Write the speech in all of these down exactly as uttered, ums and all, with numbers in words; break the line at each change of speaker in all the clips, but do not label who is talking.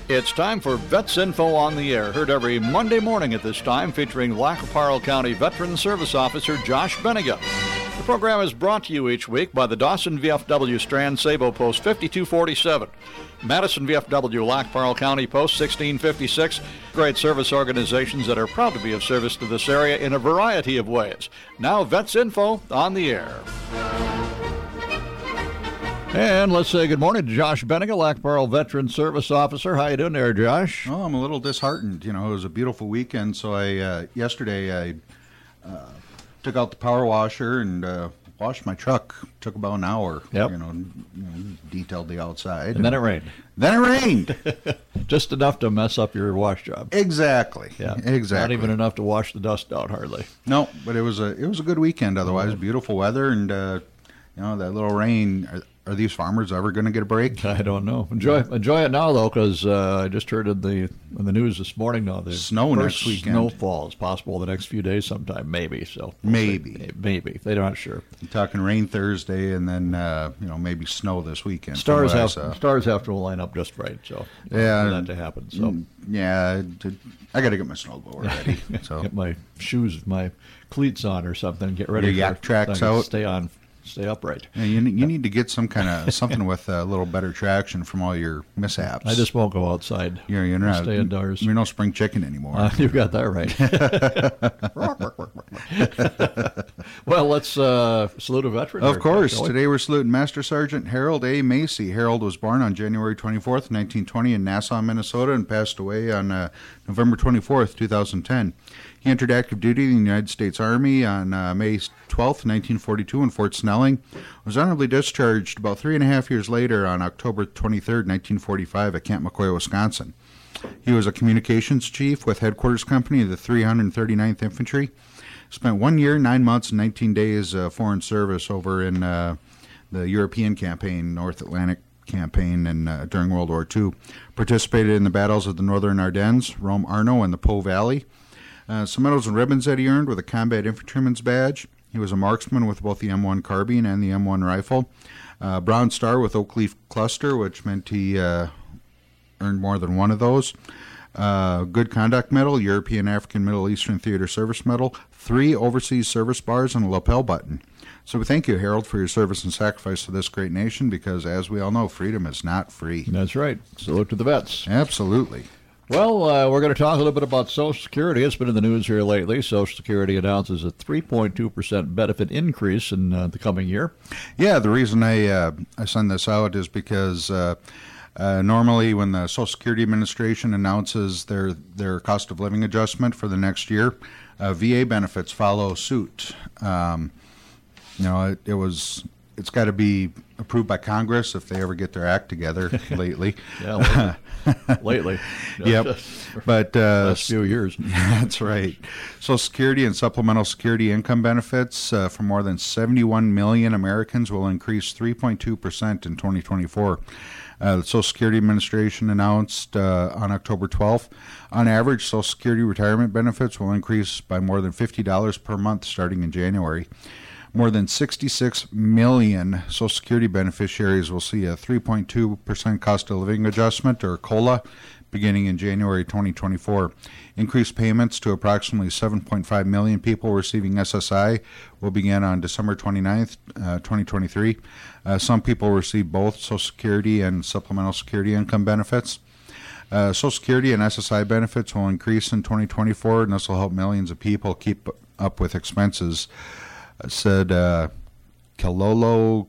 It's time for Vets Info on the Air, heard every Monday morning at this time, featuring Lac qui Parle County Veteran Service Officer Josh Bennigan. The program is brought to you each week by the Dawson V F W Strand Sabo Post fifty-two forty-seven, Madison V F W Lac qui Parle County Post sixteen fifty-six, great service organizations that are proud to be of service to this area in a variety of ways. Now, Vets Info on the Air. And let's say good morning to Josh Bennigan, Lac qui Parle Veteran Service Officer. How you doing there, Josh?
Oh, I'm a little disheartened. You know, it was a beautiful weekend, so I uh, yesterday I uh, took out the power washer and uh, washed my truck. Took about an hour.
Yep.
You know, you know, detailed the outside.
And, and then it rained.
Then it rained.
Just enough to mess up your wash job.
Exactly.
Yeah.
Exactly.
Not even enough to wash the dust out, hardly.
No, but it was a it was a good weekend. Otherwise, mm-hmm. Beautiful weather and uh, you know, that little rain. Are, are these farmers ever going to get a break?
I don't know. Enjoy enjoy it now though, because uh, I just heard in the in the news this morning. Now the
snow next weekend.
Snowfall is possible the next few days, sometime maybe. So we'll
maybe
see. maybe they're not sure.
You're talking rain Thursday and then uh, you know, maybe snow this weekend.
Stars have stars have to line up just right. So
yeah,
for that to happen. So
yeah, I got to get my snowblower ready. So
get my shoes, my cleats on or something. Get ready.
Your yak tracks
so
out.
Stay on. Stay upright.
Yeah, you you need to get some kind of something with a little better traction from all your mishaps.
I just won't go outside.
You're, you're not
stay indoors.
You're no spring chicken anymore.
Uh, you got that right. Well, let's uh, salute a veteran.
Of
here,
course. Today we're saluting Master Sergeant Harold A. Macy. Harold was born on January twenty-fourth, nineteen twenty in Nassau, Minnesota, and passed away on uh, November twenty-fourth, two thousand ten. He entered active duty in the United States Army on uh, May twelfth, nineteen forty-two in Fort Snelling. Was honorably discharged about three and a half years later on October twenty-third, nineteen forty-five at Camp McCoy, Wisconsin. He was a communications chief with headquarters company of the three hundred thirty-ninth Infantry. Spent one year, nine months, and nineteen days uh, foreign service over in uh, the European campaign, North Atlantic campaign, and uh, during World War Two. Participated in the battles of the Northern Ardennes, Rome Arno, and the Po Valley. Uh, some medals and ribbons that he earned with a combat infantryman's badge. He was a marksman with both the M one carbine and the M one rifle. Uh, Bronze Star with Oak Leaf Cluster, which meant he uh, earned more than one of those. Uh, Good Conduct Medal, European African Middle Eastern Theater Service Medal, three Overseas Service Bars, and a lapel button. So we thank you, Harold, for your service and sacrifice to this great nation, because as we all know, freedom is not free.
That's right. Salute to the vets.
Absolutely.
Well, uh, we're going to talk a little bit about Social Security. It's been in the news here lately. Social Security announces a three point two percent benefit increase in uh, the coming year.
Yeah, the reason I uh, I send this out is because uh, uh, normally when the Social Security Administration announces their, their cost of living adjustment for the next year, uh, V A benefits follow suit. Um, you know, it, it was... It's got to be approved by Congress if they ever get their act together lately.
yeah, lately. lately.
Yep. But uh,
last few years.
That's right. Social Security and Supplemental Security income benefits uh, for more than seventy-one million Americans will increase three point two percent in twenty twenty-four. Uh, the Social Security Administration announced uh, on October twelfth, on average, Social Security retirement benefits will increase by more than fifty dollars per month starting in January. More than sixty-six million Social Security beneficiaries will see a three point two percent cost of living adjustment, or COLA, beginning in January twenty twenty-four. Increased payments to approximately seven point five million people receiving S S I will begin on December twenty-ninth, uh, twenty twenty-three. Uh, some people receive both Social Security and Supplemental Security income benefits. Uh, Social Security and S S I benefits will increase in twenty twenty-four, and this will help millions of people keep up with expenses. Said uh, Kalolo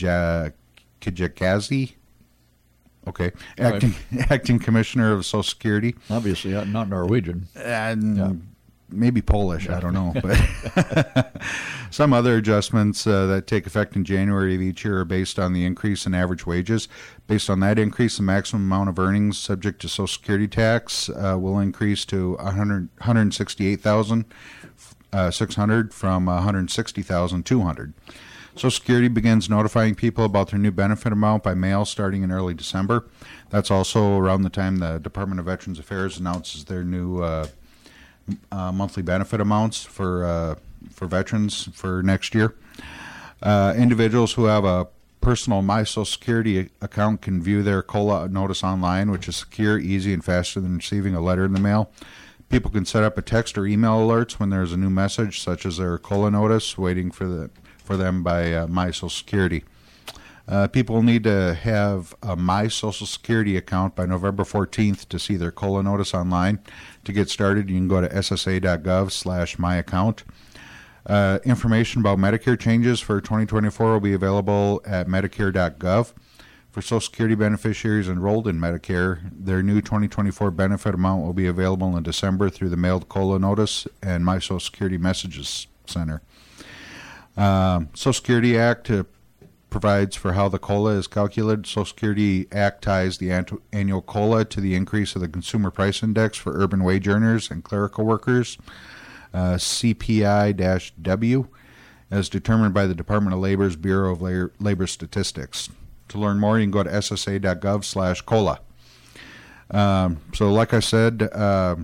Kijakazi, okay, acting right. acting commissioner of Social Security.
Obviously, not Norwegian.
And yeah. Maybe Polish, yeah. I don't know. But some other adjustments uh, that take effect in January of each year are based on the increase in average wages. Based on that increase, the maximum amount of earnings subject to Social Security tax uh, will increase to one hundred sixty-eight thousand six hundred dollars from one hundred sixty thousand two hundred dollars. Social Security begins notifying people about their new benefit amount by mail starting in early December. That's also around the time the Department of Veterans Affairs announces their new uh, uh, monthly benefit amounts for uh, for veterans for next year. Uh, individuals who have a personal My Social Security account can view their COLA notice online, which is secure, easy, and faster than receiving a letter in the mail. People can set up a text or email alerts when there's a new message, such as their COLA notice, waiting for the for them by uh, My Social Security. Uh, people need to have a My Social Security account by November fourteenth to see their COLA notice online. To get started, you can go to S S A dot gov slash my account. Uh, information about Medicare changes for twenty twenty-four will be available at medicare dot gov. For Social Security beneficiaries enrolled in Medicare, their new twenty twenty-four benefit amount will be available in December through the mailed COLA notice and My Social Security Messages Center. Uh, Social Security Act uh, provides for how the COLA is calculated. Social Security Act ties the ant- annual COLA to the increase of the Consumer Price Index for urban wage earners and clerical workers, uh, C P I W, as determined by the Department of Labor's Bureau of La- Labor Statistics. To learn more, you can go to S S A dot gov slash COLA. Um, so like I said, uh,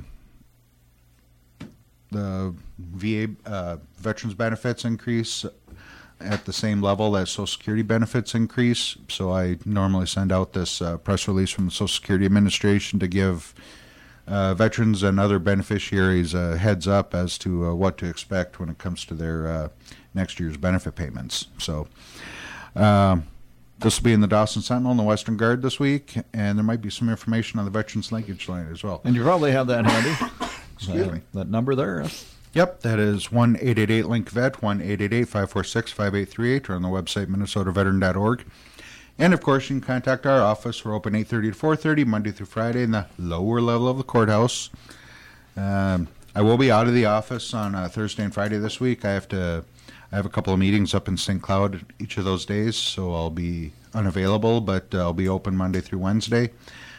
the V A uh, veterans benefits increase at the same level that Social Security benefits increase. So I normally send out this uh, press release from the Social Security Administration to give uh, veterans and other beneficiaries a heads up as to uh, what to expect when it comes to their uh, next year's benefit payments. So um, this will be in the Dawson Sentinel and the Western Guard this week, and there might be some information on the Veterans Linkage Line as well.
And you probably have that handy.
Excuse
uh,
me.
That number there.
Yep, that is one eight eight eight link vet, one eight eight eight, five four six, five eight three eight, or on the website minnesota veteran dot org. And, of course, you can contact our office. We're open eight thirty to four thirty, Monday through Friday, in the lower level of the courthouse. Um, I will be out of the office on uh, Thursday and Friday this week. I have to. I have a couple of meetings up in Saint Cloud each of those days, so I'll be unavailable, but uh, I'll be open Monday through Wednesday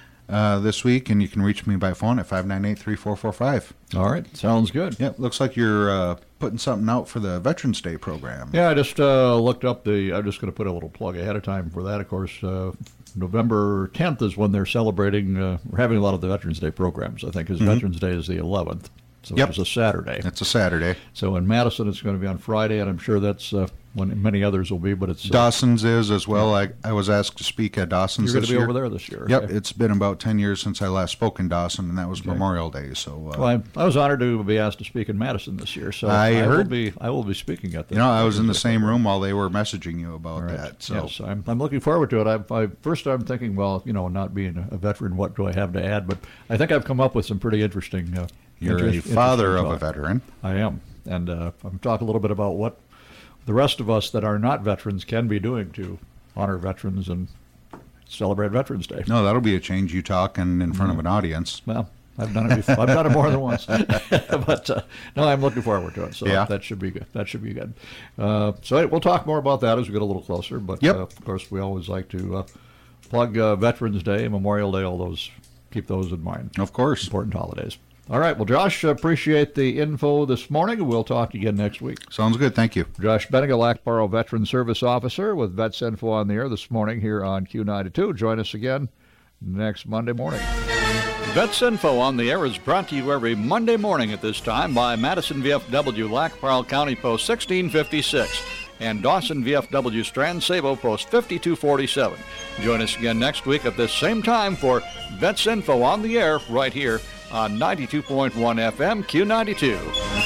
uh, this week, and you can reach me by phone at five nine eight, three four four five.
All right, sounds good.
Yeah, looks like you're uh, putting something out for the Veterans Day program.
Yeah, I just uh, looked up the, I'm just going to put a little plug ahead of time for that. Of course, uh, November tenth is when they're celebrating, uh, we're having a lot of the Veterans Day programs, I think, because mm-hmm. Veterans Day is the eleventh. So
yep.
It's a Saturday.
It's a Saturday.
So in Madison, it's going to be on Friday, and I'm sure that's uh, when many others will be. But it's uh,
Dawson's is as well. I I was asked to speak at Dawson's.
You're going
this
to be
year.
over there this year.
Yep,
okay.
It's been about ten years since I last spoke in Dawson, and that was
okay.
Memorial Day. So uh,
well, I, I was honored to be asked to speak in Madison this year. So
I,
I
heard,
will be I will be speaking at the.
You know, I was in the same room while they were messaging you about
right.
that. So
yes, I'm I'm looking forward to it. I, I first I'm thinking, well, you know, not being a veteran, what do I have to add? But I think I've come up with some pretty interesting. Uh,
You're
interest,
a father of
talk.
a veteran.
I am, and uh, I'm talking a little bit about what the rest of us that are not veterans can be doing to honor veterans and celebrate Veterans Day.
No, that'll be a change. You talking in front mm. of an audience.
Well, I've done it before. I've done it more than once, but uh, no, I'm looking forward to it. So
yeah.
that should be good. That should be good. Uh, so we'll talk more about that as we get a little closer. But
yep.
uh, of course, we always like to uh, plug uh, Veterans Day, Memorial Day, all those. Keep those in mind.
Of course,
important holidays. All right. Well, Josh, appreciate the info this morning, and we'll talk again next week.
Sounds good. Thank you.
Josh Benega, Lackboro Veteran Service Officer with Vets Info on the air this morning here on Q ninety-two. Join us again next Monday morning. Vets Info on the air is brought to you every Monday morning at this time by Madison V F W, Lackboro County Post sixteen fifty-six, and Dawson V F W Strand Sabo Post fifty-two forty-seven. Join us again next week at this same time for Vets Info on the air right here on ninety-two point one F M Q ninety-two.